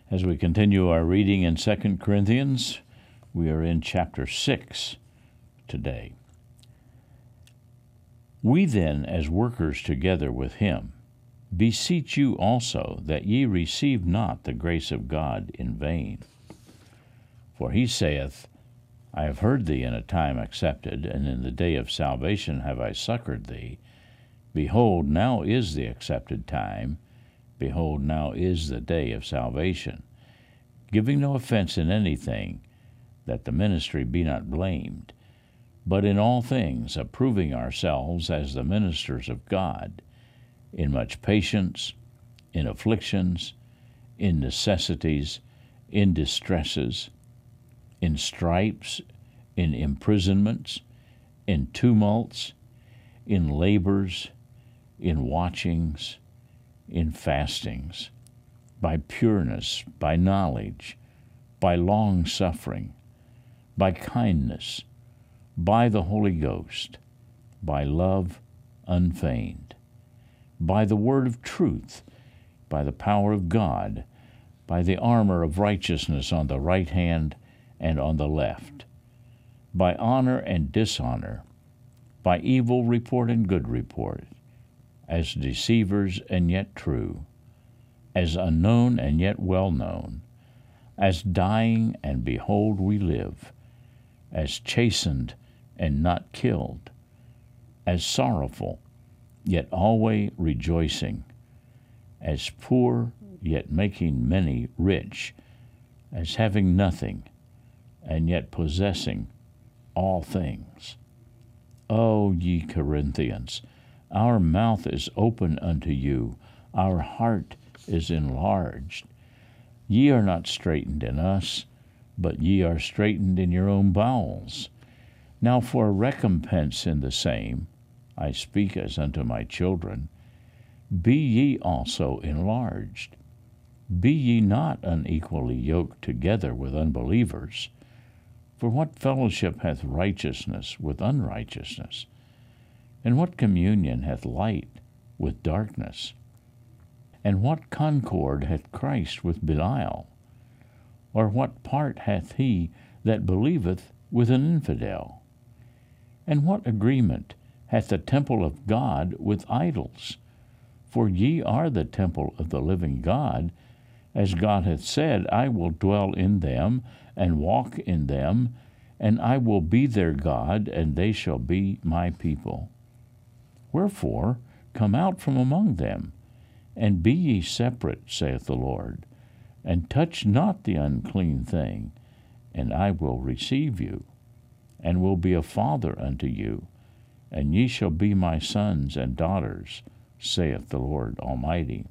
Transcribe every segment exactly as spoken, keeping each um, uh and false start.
As we continue our reading in Second Corinthians, we are in chapter six today. We then, as workers together with him, beseech you also that ye receive not the grace of God in vain. For he saith, I have heard thee in a time accepted, and in the day of salvation have I succored thee. Behold, now is the accepted time. Behold, now is the day of salvation. Giving no offense in anything, that the ministry be not blamed, but in all things approving ourselves as the ministers of God, in much patience, in afflictions, in necessities, in distresses, in stripes, in imprisonments, in tumults, in labors, in watchings, in fastings, by pureness, by knowledge, by long-suffering, by kindness, by the Holy Ghost, by love unfeigned, by the word of truth, by the power of God, by the armor of righteousness on the right hand and on the left, by honor and dishonor, by evil report and good report, as deceivers and yet true, as unknown and yet well known, as dying and behold we live, as chastened and not killed, as sorrowful yet always rejoicing, as poor yet making many rich, as having nothing and yet possessing all things. O ye Corinthians, our mouth is open unto you, our heart is enlarged. Ye are not straitened in us, but ye are straitened in your own bowels. Now for a recompense in the same, I speak as unto my children, be ye also enlarged. Be ye not unequally yoked together with unbelievers. For what fellowship hath righteousness with unrighteousness? And what communion hath light with darkness? And what concord hath Christ with Belial? Or what part hath he that believeth with an infidel? And what agreement hath the temple of God with idols? For ye are the temple of the living God, as God hath said, I will dwell in them, and walk in them, and I will be their God, and they shall be my people. Wherefore, come out from among them, and be ye separate, saith the Lord, and touch not the unclean thing, and I will receive you, and will be a father unto you, and ye shall be my sons and daughters, saith the Lord Almighty.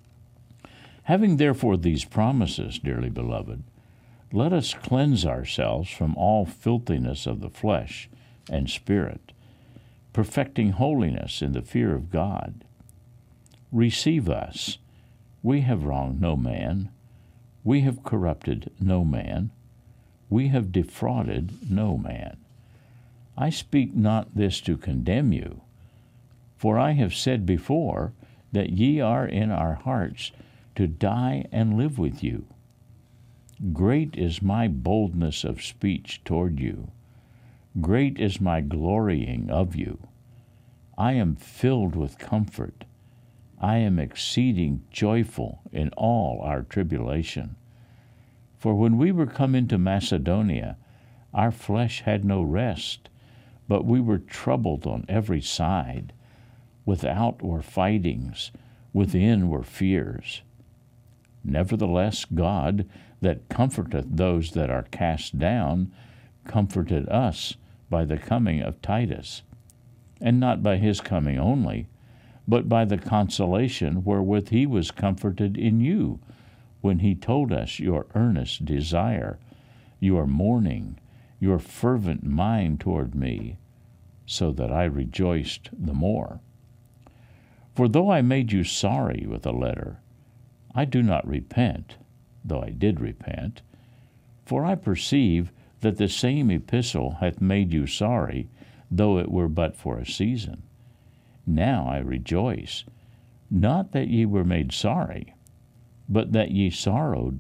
Having therefore these promises, dearly beloved, let us cleanse ourselves from all filthiness of the flesh and spirit, perfecting holiness in the fear of God. Receive us. We have wronged no man. We have corrupted no man. We have defrauded no man. I speak not this to condemn you, for I have said before that ye are in our hearts to die and live with you. Great is my boldness of speech toward you. Great is my glorying of you. I am filled with comfort. I am exceeding joyful in all our tribulation. For when we were come into Macedonia, our flesh had no rest, but we were troubled on every side. Without were fightings, within were fears. Nevertheless, God, that comforteth those that are cast down, comforted us by the coming of Titus, and not by his coming only, but by the consolation wherewith he was comforted in you, when he told us your earnest desire, your mourning, your fervent mind toward me, so that I rejoiced the more. For though I made you sorry with a letter, I do not repent, though I did repent, for I perceive that the same epistle hath made you sorry, though it were but for a season. Now I rejoice, not that ye were made sorry, but that ye sorrowed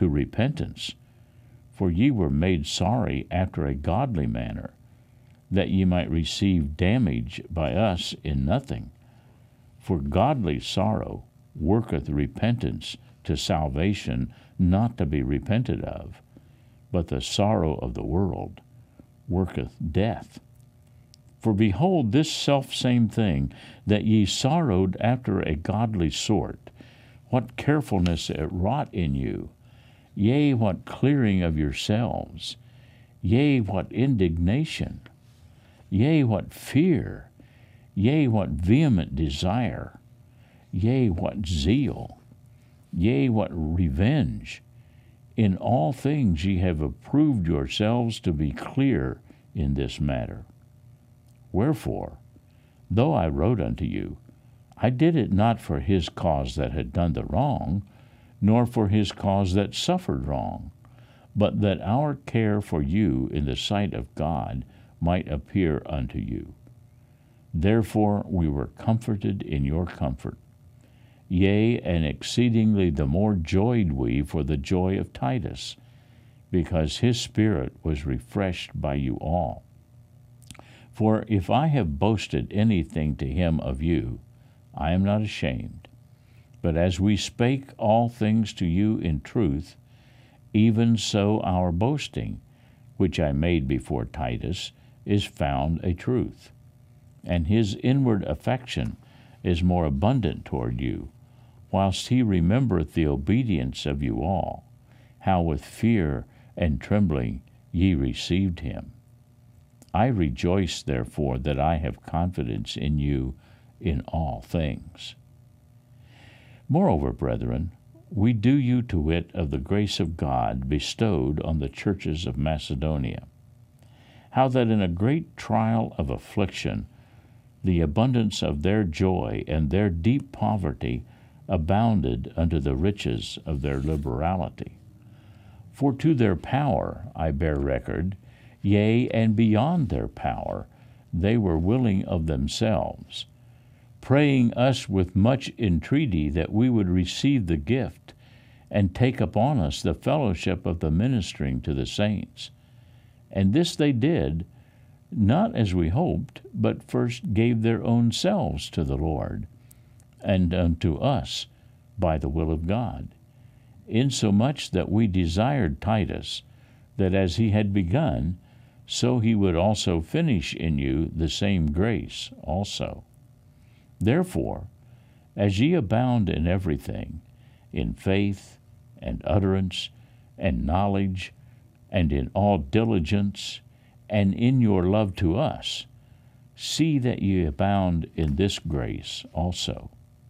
to repentance. For ye were made sorry after a godly manner, that ye might receive damage by us in nothing. For godly sorrow worketh repentance to salvation, not to be repented of, but the sorrow of the world worketh death. For behold, this selfsame thing, that ye sorrowed after a godly sort, what carefulness it wrought in you, yea, what clearing of yourselves, yea, what indignation, yea, what fear, yea, what vehement desire, yea, what zeal, yea, what revenge. In all things ye have approved yourselves to be clear in this matter. Wherefore, though I wrote unto you, I did it not for his cause that had done the wrong, nor for his cause that suffered wrong, but that our care for you in the sight of God might appear unto you. Therefore we were comforted in your comfort. Yea, and exceedingly the more joyed we for the joy of Titus, because his spirit was refreshed by you all. For if I have boasted anything to him of you, I am not ashamed. But as we spake all things to you in truth, even so our boasting, which I made before Titus, is found a truth. And his inward affection is more abundant toward you, whilst he remembereth the obedience of you all, how with fear and trembling ye received him. I rejoice, therefore, that I have confidence in you in all things. Moreover, brethren, we do you to wit of the grace of God bestowed on the churches of Macedonia, how that in a great trial of affliction the abundance of their joy and their deep poverty abounded unto the riches of their liberality. For to their power I bear record, yea, and beyond their power, they were willing of themselves, praying us with much entreaty that we would receive the gift, and take upon us the fellowship of the ministering to the saints. And this they did, not as we hoped, but first gave their own selves to the Lord, and unto us by the will of God, insomuch that we desired Titus, that as he had begun, so he would also finish in you the same grace also. Therefore, as ye abound in everything, in faith, and utterance, and knowledge, and in all diligence, and in your love to us, see that ye abound in this grace also.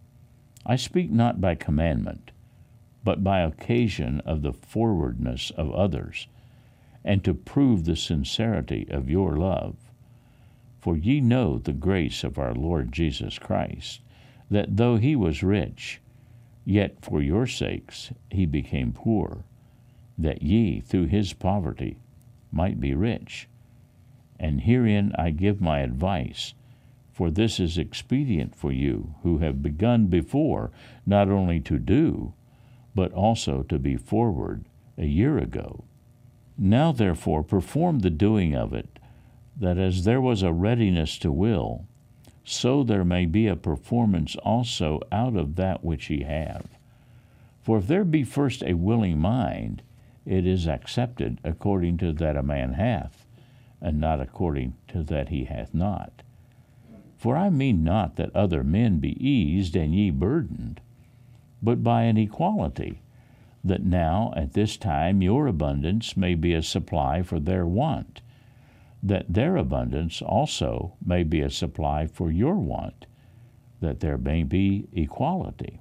I speak not by commandment, but by occasion of the forwardness of others, and to prove the sincerity of your love. For ye know the grace of our Lord Jesus Christ, that though he was rich, yet for your sakes he became poor, that ye through his poverty might be rich. And herein I give my advice, for this is expedient for you, who have begun before not only to do, but also to be forward a year ago. Now therefore perform the doing of it, that as there was a readiness to will, so there may be a performance also out of that which ye have. For if there be first a willing mind, it is accepted according to that a man hath, and not according to that he hath not. For I mean not that other men be eased and ye burdened, but by an equality, that now at this time your abundance may be a supply for their want, that their abundance also may be a supply for your want, that there may be equality.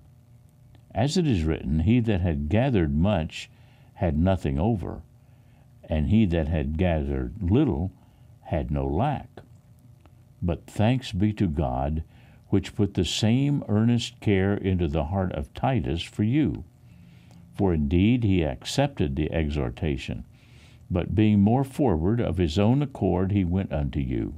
As it is written, he that had gathered much had nothing over, and he that had gathered little had no lack. But thanks be to God, which put the same earnest care into the heart of Titus for you. For indeed he accepted the exhortation, but being more forward of his own accord he went unto you.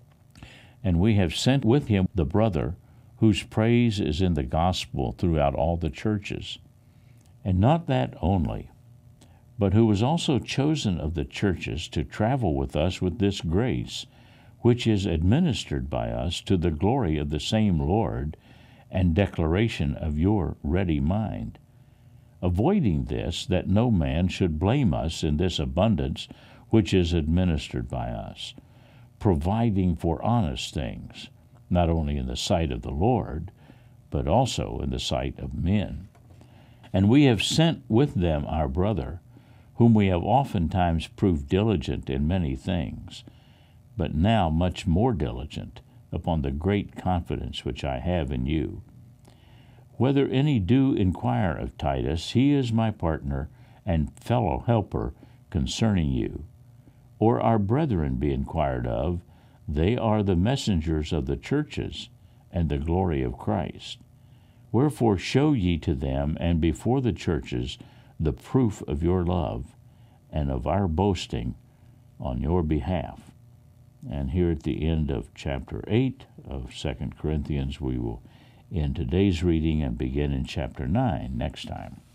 And we have sent with him the brother, whose praise is in the gospel throughout all the churches. And not that only, but who was also chosen of the churches to travel with us with this grace, which is administered by us to the glory of the same Lord and declaration of your ready mind. Avoiding this, that no man should blame us in this abundance which is administered by us, providing for honest things, not only in the sight of the Lord, but also in the sight of men. And we have sent with them our brother, whom we have oftentimes proved diligent in many things, but now much more diligent upon the great confidence which I have in you. Whether any do inquire of Titus, he is my partner and fellow helper concerning you. Or our brethren be inquired of, they are the messengers of the churches and the glory of Christ. Wherefore show ye to them and before the churches the proof of your love and of our boasting on your behalf. And here at the end of chapter eight of Second Corinthians, we will end today's reading and begin in chapter nine next time.